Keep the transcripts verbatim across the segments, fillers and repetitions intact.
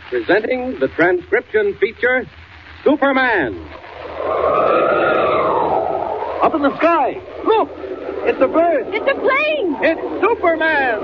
presenting the transcription feature, Superman. Up in the sky. Look! It's a bird. It's a plane. It's Superman.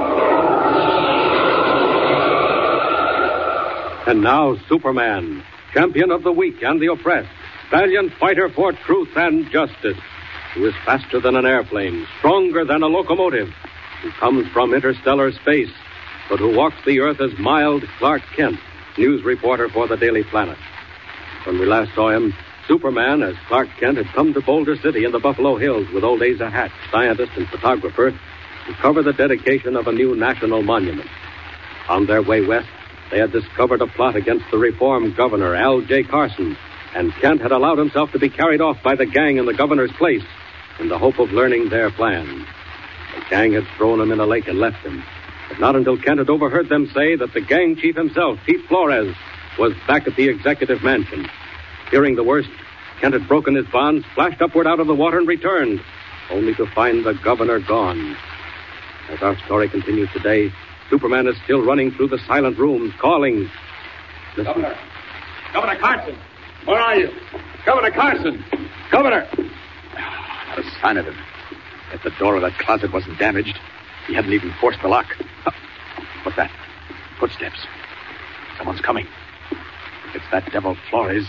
And now, Superman, champion of the weak and the oppressed, valiant fighter for truth and justice, who is faster than an airplane, stronger than a locomotive, who comes from interstellar space, but who walks the earth as mild Clark Kent, news reporter for the Daily Planet. When we last saw him, Superman, as Clark Kent, had come to Boulder City in the Buffalo Hills with old Asa Hatch, scientist and photographer, to cover the dedication of a new national monument. On their way west, they had discovered a plot against the reform governor, Al J. Carson, and Kent had allowed himself to be carried off by the gang in the governor's place in the hope of learning their plan. The gang had thrown him in a lake and left him, but not until Kent had overheard them say that the gang chief himself, Pete Flores, was back at the executive mansion. Fearing the worst, Kent had broken his bonds, splashed upward out of the water, and returned, only to find the governor gone. As our story continues today, Superman is still running through the silent rooms, calling... Listen. Governor. Governor Carson. Where are you? Governor Carson. Governor. Not a sign of him. If the door of that closet wasn't damaged, he hadn't even forced the lock. Oh, what's that? Footsteps. Someone's coming. It's that devil Flores.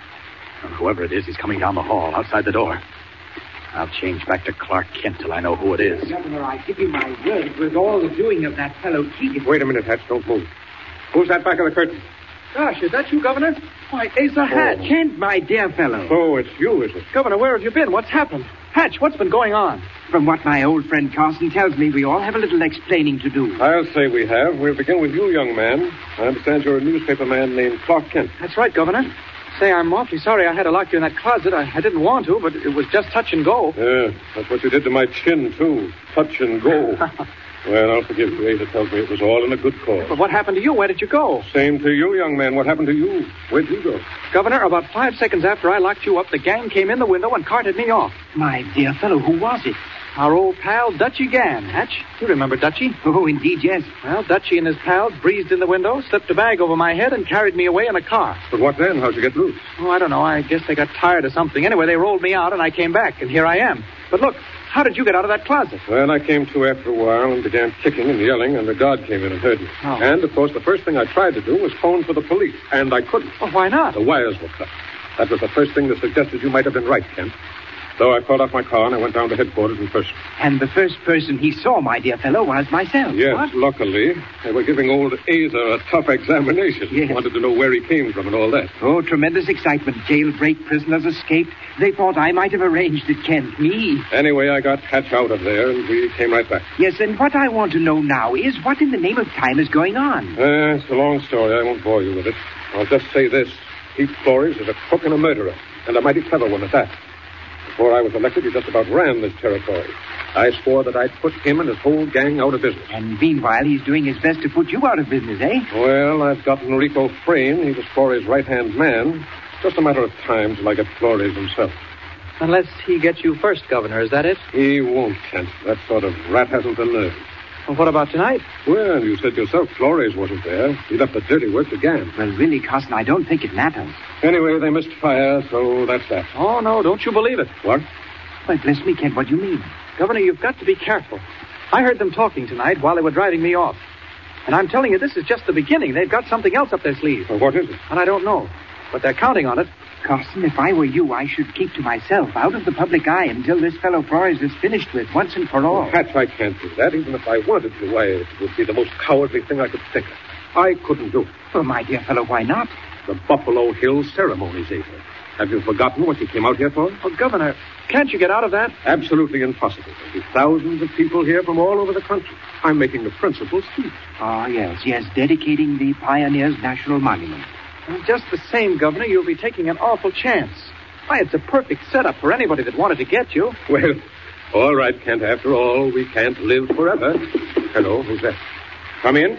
Or whoever it is, he's coming down the hall, outside the door. I'll change back to Clark Kent till I know who it is. Governor, I give you my word, it was all the doing of that fellow Keegan. Wait a minute, Hatch. Don't move. Who's that back of the curtain? Gosh, is that you, Governor? Why, Asa Hatch. Oh. Kent, my dear fellow. Oh, it's you, is it? Governor, where have you been? What's happened? Hatch, what's been going on? From what my old friend Carson tells me, we all have a little explaining to do. I'll say we have. We'll begin with you, young man. I understand you're a newspaper man named Clark Kent. That's right, Governor. Say, I'm awfully sorry I had to lock you in that closet. I, I didn't want to, but it was just touch and go. Yeah, that's what you did to my chin, too. Touch and go. Well, I'll forgive you. Asa tells me it was all in a good cause. But what happened to you? Where did you go? Same to you, young man. What happened to you? Where'd you go? Governor, about five seconds after I locked you up, the gang came in the window and carted me off. My dear fellow, who was it? Our old pal, Dutchy Gann, Hatch. You remember Dutchy? Oh, indeed, yes. Well, Dutchy and his pals breezed in the window, slipped a bag over my head, and carried me away in a car. But what then? How'd you get loose? Oh, I don't know. I guess they got tired of something. Anyway, they rolled me out, and I came back, and here I am. But look, how did you get out of that closet? Well, I came to after a while and began kicking and yelling, and the guard came in and heard me. Oh. And, of course, the first thing I tried to do was phone for the police, and I couldn't. Oh, why not? The wires were cut. That was the first thing that suggested you might have been right, Kent. So I called off my car and I went down to headquarters in person. And the first person he saw, my dear fellow, was myself. Yes, What? luckily. They were giving old Asa a tough examination. Yes. Wanted to know where he came from and all that. Oh, tremendous excitement. Jailbreak, prisoners escaped. They thought I might have arranged it, Kent. Me. Anyway, I got Hatch out of there and we came right back. Yes, and what I want to know now is what in the name of time is going on? Uh, it's a long story. I won't bore you with it. I'll just say this. Pete Flores is a crook and a murderer, and a mighty clever one at that. Before I was elected, he just about ran this territory. I swore that I'd put him and his whole gang out of business. And meanwhile, he's doing his best to put you out of business, eh? Well, I've got Enrico Frayne. He was Flores' right-hand man. Just a matter of time till I get Flores himself. Unless he gets you first, Governor, is that it? He won't, Kent. That sort of rat hasn't the nerve. Well, what about tonight? Well, you said yourself Flores wasn't there. He left the dirty work to Gann. Well, really, Carson, I don't think it matters. Anyway, they missed fire, so that's that. Oh, no, don't you believe it. What? Why, bless me, Kent, what do you mean? Governor, you've got to be careful. I heard them talking tonight while they were driving me off. And I'm telling you, this is just the beginning. They've got something else up their sleeve. Well, what is it? And I don't know. But they're counting on it. Carson, if I were you, I should keep to myself, out of the public eye, until this fellow Flores is finished with, once and for all. Well, Hatch, I can't do that. Even if I wanted to, why, it would be the most cowardly thing I could think of. I couldn't do it. Well, my dear fellow, why not? The Buffalo Hills ceremonies, Asa. Have you forgotten what you came out here for? Oh, Governor, can't you get out of that? Absolutely impossible. There'll be thousands of people here from all over the country. I'm making the principal speech. Ah, yes, yes, dedicating the Pioneers National Monument. Well, just the same, Governor, you'll be taking an awful chance. Why, it's a perfect setup for anybody that wanted to get you. Well, all right, Kent. After all, we can't live forever. Hello, who's that? Come in.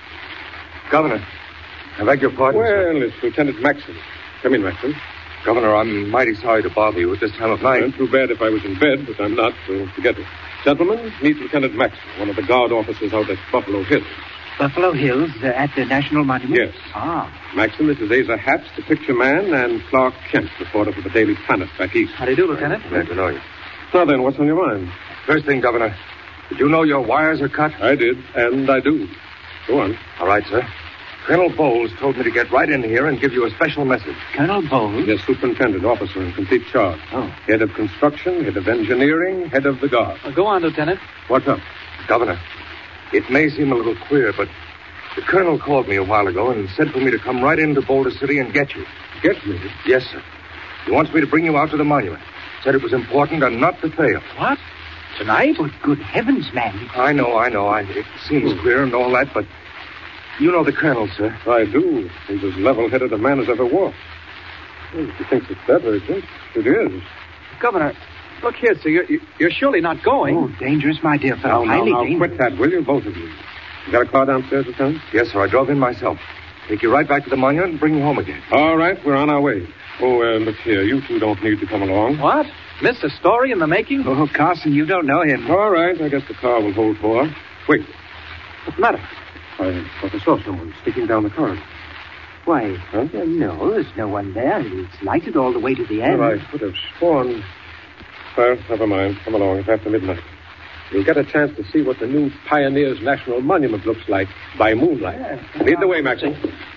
Governor, I beg your pardon, sir. Well, it's Lieutenant Maxson. Come in, Maxson. Governor, I'm mighty sorry to bother you at this time of night. Well, too bad if I was in bed, but I'm not, so forget it. Gentlemen, meet Lieutenant Maxson, one of the guard officers out at Buffalo Hills. Buffalo Hills, uh, at the National Monument? Yes. Ah. Maxim, this is Asa Hatch, the picture man, and Clark Kent, reporter for the Daily Planet back east. How do you do, Lieutenant? Glad to know you. So then, what's on your mind? First thing, Governor, did you know your wires are cut? I did, and I do. Go on. All right, sir. Colonel Bowles told me to get right in here and give you a special message. Colonel Bowles? Yes, superintendent, officer in complete charge. Oh. Head of construction, head of engineering, head of the guard. Uh, go on, Lieutenant. What's up? Governor, it may seem a little queer, but the colonel called me a while ago and said for me to come right into Boulder City and get you. Get me? Yes, sir. He wants me to bring you out to the monument. Said it was important and not to fail. What? Tonight? But good heavens, man. I know, I know. I, it seems queer and all that, but you know the colonel, sir. I do. He's as level-headed a man as ever walked. Well, if he thinks it's that urgent, it is. Governor, look here, sir. You're, you're surely not going. Oh, dangerous, my dear fellow. Now, now, Highly now, dangerous. quit that, will you, both of you? You got a car downstairs, Lieutenant? Yes, sir. I drove in myself. Take you right back to the monument and bring you home again. All right, we're on our way. Oh, uh, look here. You two don't need to come along. What? Mister Story in the making? Oh, Carson, you don't know him. All right, I guess the car will hold four. Wait. What's the matter? I thought I saw someone sticking down the corridor. Why, Huh? uh, no, there's no one there. It's lighted all the way to the end. Well, I could have sworn. Well, never mind. Come along. It's after midnight. You'll get a chance to see what the new Pioneers National Monument looks like by moonlight. Lead the way, Maxim.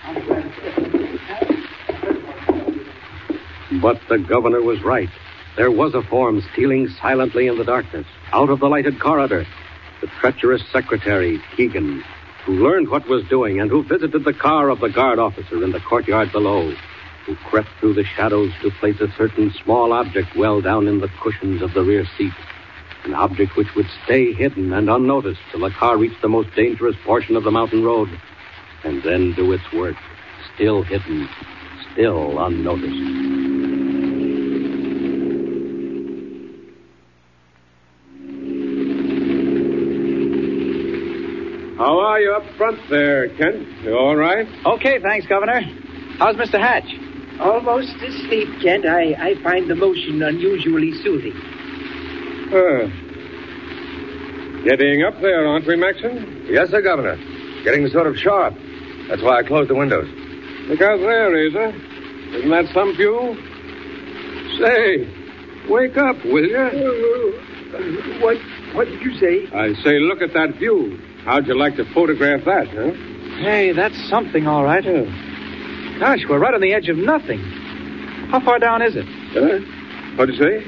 But the governor was right. There was a form stealing silently in the darkness, out of the lighted corridor. The treacherous secretary, Keegan, who learned what was doing and who visited the car of the guard officer in the courtyard below, who crept through the shadows to place a certain small object well down in the cushions of the rear seat. An object which would stay hidden and unnoticed till the car reached the most dangerous portion of the mountain road, and then do its work, still hidden, still unnoticed. How are you up front there, Kent? You all right? Okay, thanks, Governor. How's Mister Hatch? Almost asleep, Kent. I, I find the motion unusually soothing. Uh, getting up there, aren't we, Maxim? Yes, sir, Governor. Getting sort of sharp. That's why I closed the windows. Look out there, Asa. Isn't that some view? Say, wake up, will you? What, what did you say? I say, look at that view. How'd you like to photograph that, huh? Hey, that's something, all right. Yeah. Gosh, we're right on the edge of nothing. How far down is it? Huh? What'd you say?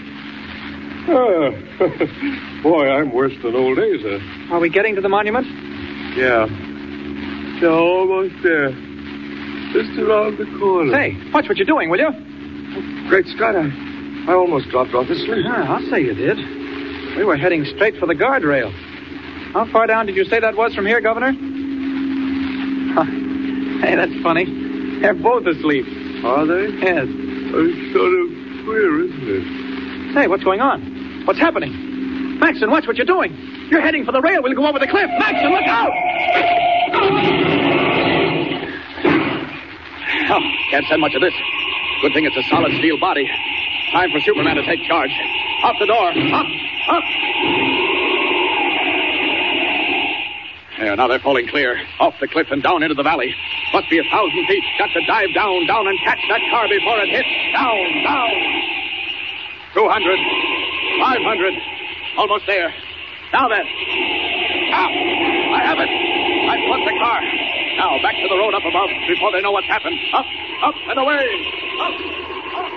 Oh, boy, I'm worse than old Asa. Are we getting to the monument? Yeah. Yeah, almost there. Just around the corner. Say, watch what you're doing, will you? Great Scott, I, I almost dropped off asleep. Yeah, I'll say you did. We were heading straight for the guardrail. How far down did you say that was from here, Governor? Huh. Hey, that's funny. They're both asleep. Are they? Yes. It's sort of queer, isn't it? Say, what's going on? What's happening? Maxon, watch what you're doing. You're heading for the rail. We'll go over the cliff. Maxon, look out! Oh, can't send much of this. Good thing it's a solid steel body. Time for Superman to take charge. Out the door. Up, up. There, now they're falling clear. Off the cliff and down into the valley. Must be a thousand feet. Got to dive down, down and catch that car before it hits. Down, down. Two hundred. Five hundred. Almost there. Now then. Ah, I have it. I've plugged the car. Now back to the road up above before they know what's happened. Up, up and away. Up, up.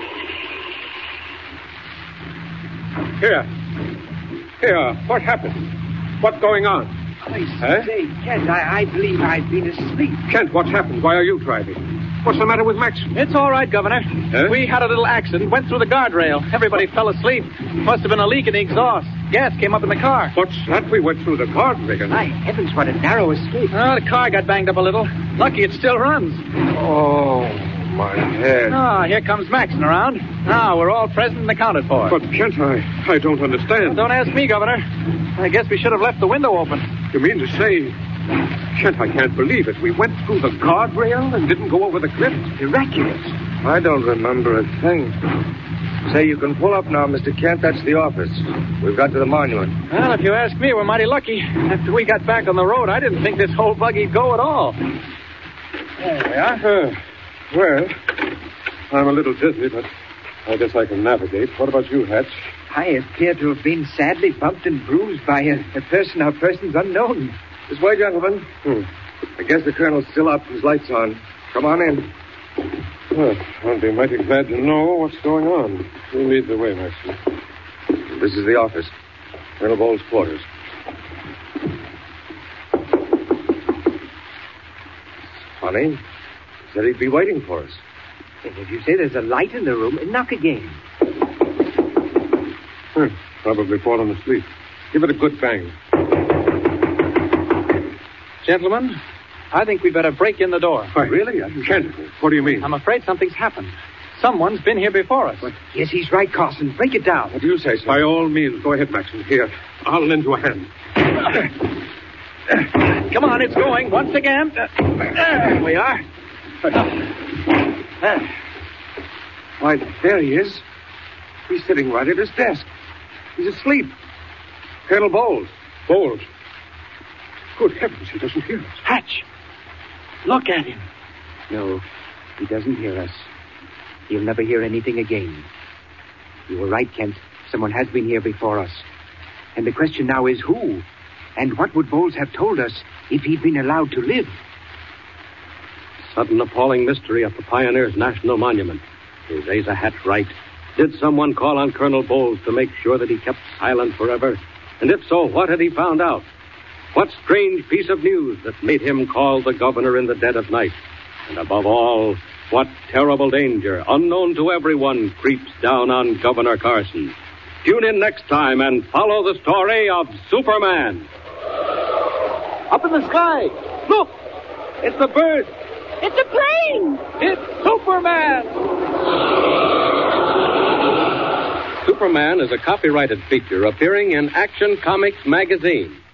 Here. Here. What happened? What's going on? I Huh? say, Kent, I, I believe I've been asleep. Kent, what's happened? Why are you driving? What's the matter with Max? It's all right, Governor. Huh? We had a little accident, went through the guardrail. Everybody fell asleep. Must have been a leak in the exhaust. Gas came up in the car. What's that? We went through the guardrail. My heavens, what a narrow escape. Oh, the car got banged up a little. Lucky it still runs. Oh, my head. Ah, here comes Maxon around. Now, we're all present and accounted for. But, Kent, I, I don't understand. Don't ask me, Governor. I guess we should have left the window open. You mean to say... Kent, I can't believe it. We went through the guardrail and didn't go over the cliff? Miraculous. I don't remember a thing. Say, you can pull up now, Mister Kent. That's the office. We've got to the monument. Well, if you ask me, we're mighty lucky. After we got back on the road, I didn't think this whole buggy'd go at all. There we are. Uh, well, I'm a little dizzy, but I guess I can navigate. What about you, Hatch? I appear to have been sadly bumped and bruised by a, a person or persons unknown. This way, gentlemen. Hmm. I guess the colonel's still up. His light's on. Come on in. Well, I'll be mighty glad to know what's going on. You lead the way, Maxson. This is the office. Colonel Bowles' quarters. Funny. He said he'd be waiting for us. And if you say there's a light in the room, knock again. Hmm. Probably fallen asleep. Give it a good bang. Gentlemen, I think we'd better break in the door. Why, really? I can't. What do you mean? I'm afraid something's happened. Someone's been here before us. But yes, he's right, Carson. Break it down. What do you say, sir? By all means, go ahead, Maxson. Here, I'll lend you a hand. Come on, it's going. Once again. There we are. Why, there he is. He's sitting right at his desk. He's asleep. Colonel Bowles. Bowles. Good heavens, he doesn't hear us. Hatch, look at him. No, he doesn't hear us. He'll never hear anything again. You were right, Kent. Someone has been here before us. And the question now is who? And what would Bowles have told us if he'd been allowed to live? Sudden appalling mystery at the Pioneers' National Monument. Is Asa Hatch right? Did someone call on Colonel Bowles to make sure that he kept silent forever? And if so, what had he found out? What strange piece of news that made him call the governor in the dead of night? And above all, what terrible danger, unknown to everyone, creeps down on Governor Carson? Tune in next time and follow the story of Superman. Up in the sky. Look, it's a bird. It's a plane. It's Superman. Superman is a copyrighted feature appearing in Action Comics magazine.